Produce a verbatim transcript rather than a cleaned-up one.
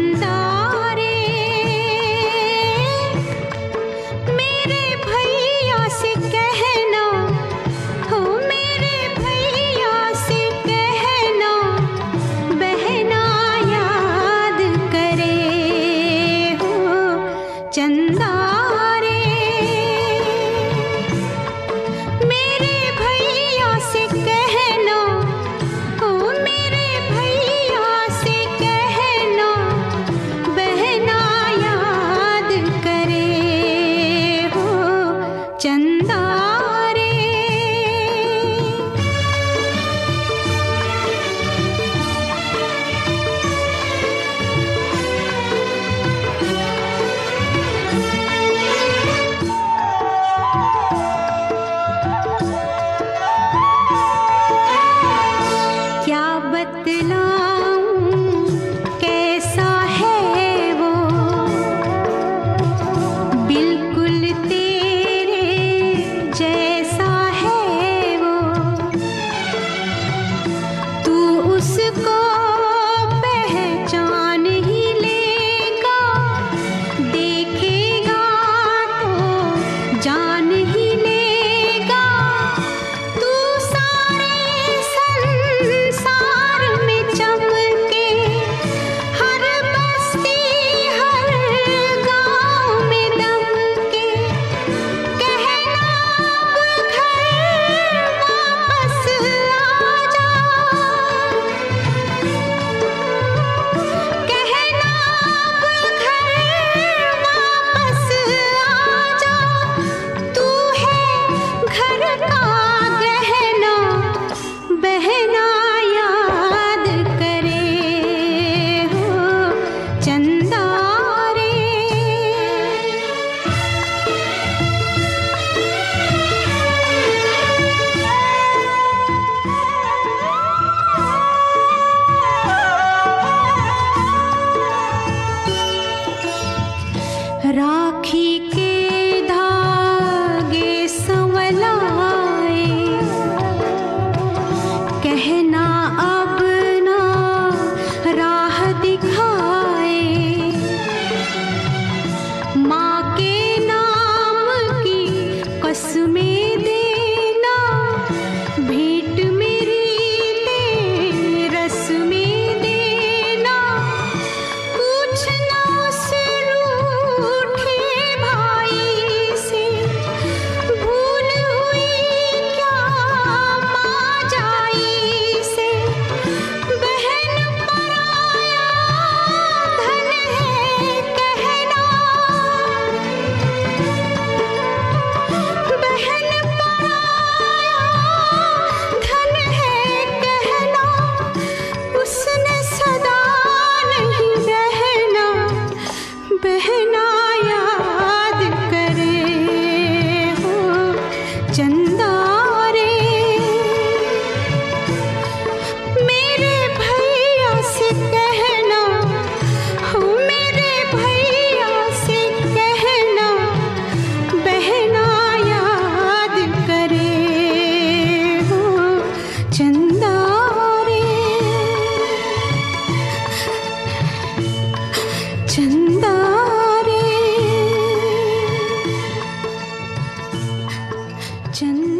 चंदा रे मेरे भैया से कहना, हो मेरे भैया से कहना, बहना याद करे हो चंदा रे मेरे भैया से कहना, हो मेरे भैया से कहना, बहना याद करे हो चंदा रे। क्या बतलाऊं कैसा है वो, बिल्कुल तेरे जैसा है वो, तू उसको पहचान ही लेगा, देखेगा तो जान ही लेगा, तू सारे संसार में चमके, हर बस्ती हर गाँव में दमके, कहना अब घर वापस आजा, कहना अब घर वापस आजा, तू है घर का गहना, बहना याद करे हो चंदा रे। राखी के धागे संवलाए, कहना अब ना राह दिखाए, माँ के नाम की कसमें देना, भेंट मेरी ले रस्में देना, पूछना उस रूठे भाई से, भूल हुई क्या माँ जाई से, बहन पराया धन है कहना, बहन पराया धन है कहना, उसने सदा नहीं रहना, बहना याद करे हो चंदा रे मेरे भैया से कहना, हो मेरे भैया से कहना, बहना याद करे हो चंदा रे, चंदा रे, चंदा।